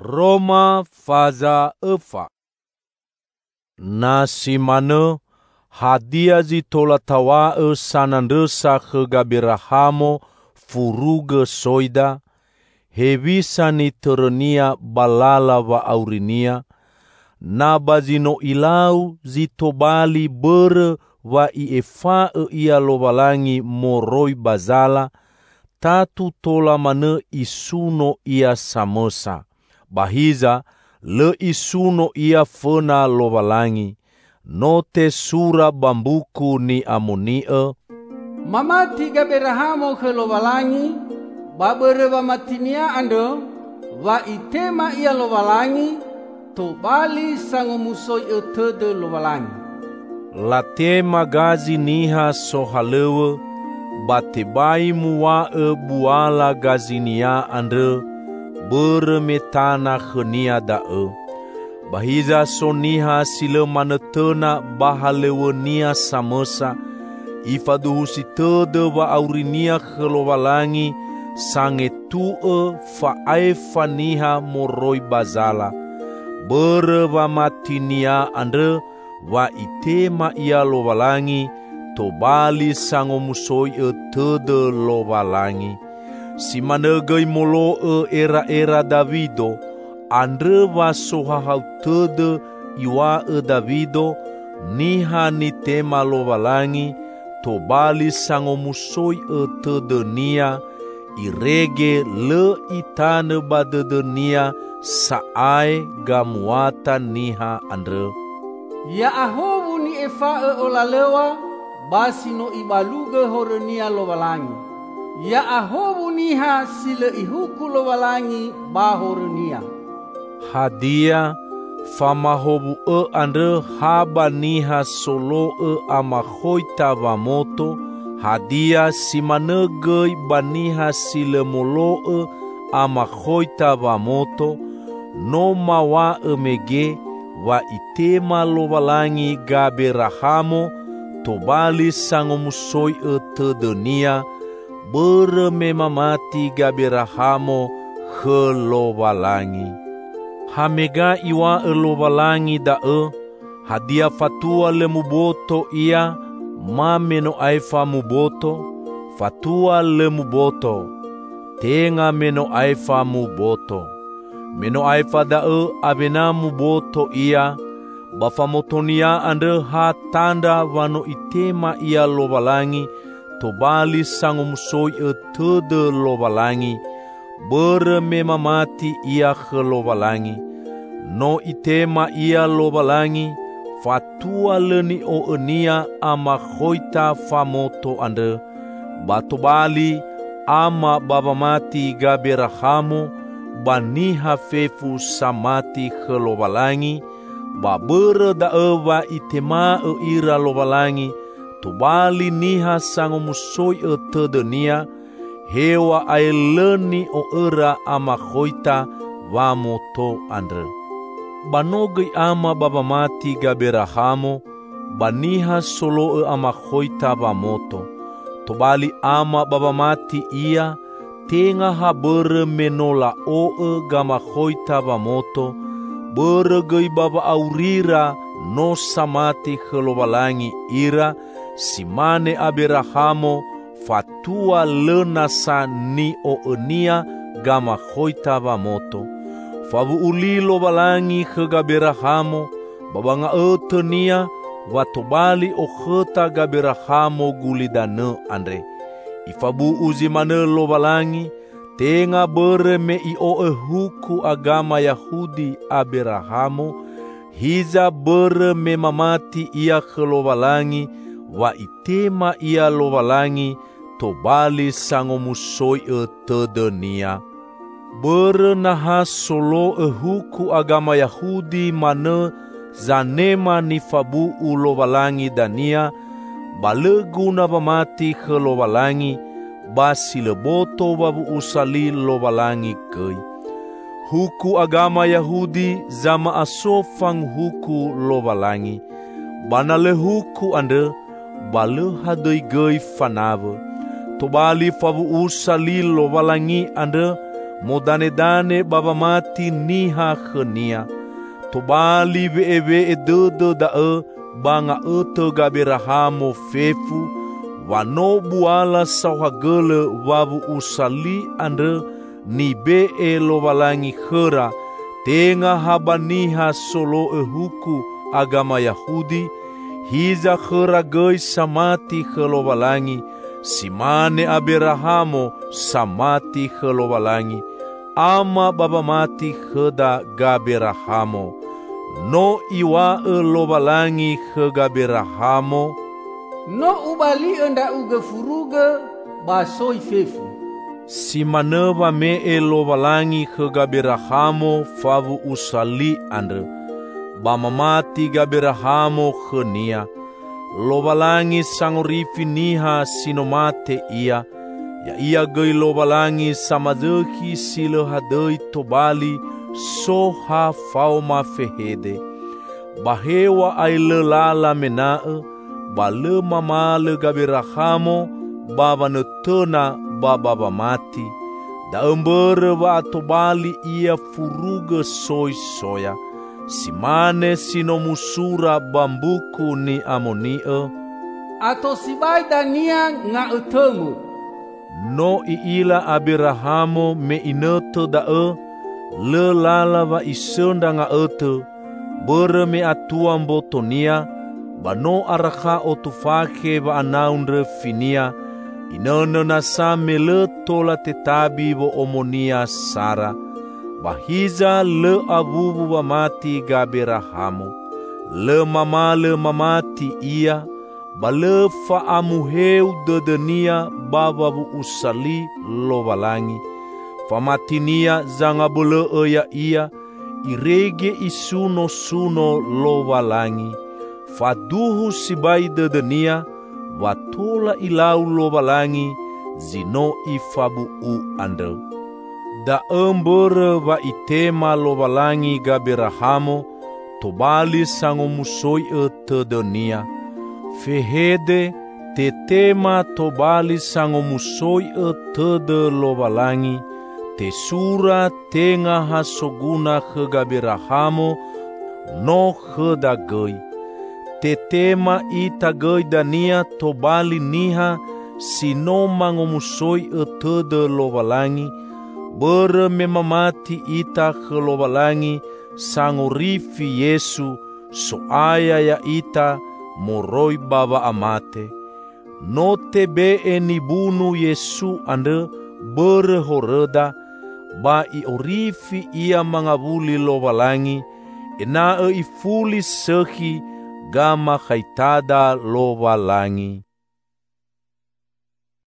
Roma faza efa. Na si mana hadia zitola tawa sanandesa kegabirahamo furuga soida, hewisa ni terenia balala wa aurinia, na bazino ilau zitobali bere wa iefa ia lowalangi moroi bazala, tatu tola mane isuno ia samosa. Bahiza le isuno ia fena lowalangi, no te sura bambuku ni amonie, mamati gabirahamo ke lowalangi, babere wa matinia ando, wa itema ia lowalangi, to bali sangomusoi etede lowalangi. Late magazi niha sohalewe, batebai mua buala gazinia andre, beremetana khenia dae. Bahiza soniha sile manetena bahalewenia samesa, ifaduhusi tede wa aurinia khelowalangi, sange tue faefaniha moroi bazala. Bere wa matinia andre, wa itema ia lowalangi, tobali sangomusoi tede lowalangi. Si manegai molo era Davido, andre wa sohahau tede iwa Davido, niha ni tema lowalangi, tobali sangomusoi tede nia, irege le itane badede nia, saai gamuata niha andre. Ya ahobu ni efa olalewa, basi no ibaluge horenia lowalangi. Ya ahobu niha sile ihuku lowalangi bahorenia. Hadia famahobu andre haba niha solo amahoita vamoto, hadia simanegei baniha sile molo amahoita vamoto, no mawa emege wa itema lowalangi gabirahamo, tobali sangomusoi tedenia, bere memamati gabirahamo lowalangi. Hamega iwa lowalangi dae, hadia fatua le muboto ia, ma meno aifa muboto, fatua le muboto, tenga meno aifa muboto. Meno aifa dae abena muboto ia, bafamotonia andre ha tanda wano itema ia lowalangi, tobali sangomusoi tede lowalangi, bere memamati ia lowalangi. No itema ia lowalangi, fatua leni enia ama hoita famoto andre, batobali ama babamati gabirahamo, baniha fefu samati lowalangi, babere daewa itema ira lowalangi, tobali niha sangomusoi tedenia, hewa aeleni era ama hoita vamoto andre. Banogei ama babamati gabirahamo, baniha solo ama hoita vamoto, tobali ama babamati ia, tenga ha bere menola gama hoita vamoto, bere gei baba aurira no samati lowalangi ira, simane abirahamo, fatua lenasa ni enia gama hoita vamoto. Fabu uli lowalangi gabirahamo, babanga etenia, watobali kheta gabirahamo gulidane andre. Ifabu uzimane lowalangi, tenga bere me huku agama Yahudi abirahamo, hiza bere me mamati ia lowalangi, wa itema ia lowalangi, tobali sangomusoi tedenia. Bere naha solo huku agama Yahudi mane zanema ni fabu lowalangi dania, baleguna bamati lowalangi, basi leboto babu usali lowalangi kei. Huku agama Yahudi zama asofang huku lowalangi, banale huku ande, bale hadoi gei fanave, tobali fabu usali lowalangi ande, modane-dane baba mati niha khenia, tobali ve-ve dede dae banga ete gaberahamo fefu, wano buala sauhagele wabu usali andre ni be lovalangi khera, tenga habaniha solo huku agama Yahudi, hiza khera gei samati khelovalangi, simane Abrahamo samati khelovalangi, ama baba mati kheda Gaberahamo, no iwa lovalangi khe Gaberahamo, no ubali enda uge furuge basoi fefu. Simaneva me lovalangi khe Gaberahamo favu usali andre, bamamati Gaberahamo khenia, lovalangi sangorifi niha sinomate ia, ya ia gei lovalangi samadeki silehadei tobali soha fauma fehede, bahewa ai lelala menae, bale mamale Gaberahamo baba netena baba mati, da embere wa atobali ia furuge soi soya, simane sinomusura bambuku ni amonie, ato sibai dania nga etemu, no iila Abrahamo me inete dae, le lala wa isenda nga ete, bere me atua mbotonia, bano araka otufake wa anaundre finia, inene nasa mele tola tetabi wo omonia Sara, bahiza le abubu wa mati Gaberahamo, le mamati ia, bale fa amuheu dedenia bababu usali lovalangi, famatinia zanga bole eya ia, irege isuno suno lovalangi, faduhu sibai dedenia, watola ilau lovalangi, zino ifabu ande. Da embere wa itema lovalangi Gaberahamo, tobali sango musoi dedenia, fehede tetema tobali sango musoi de lovalangi, tesura tenga hasoguna khe Gaberahamo, no khe dagei, tetema ita gei dania tobali niha sino mangomusoi de lovalangi, bere memamati ita khe lovalangi sangorifi Yesu soaya ya ita moroi baba amate, no tebe enibunu Yesu ande bere horeda, ba iorifi ia mangavuli lovalangi, ena ifuli sehi gama khaitada lovalangi.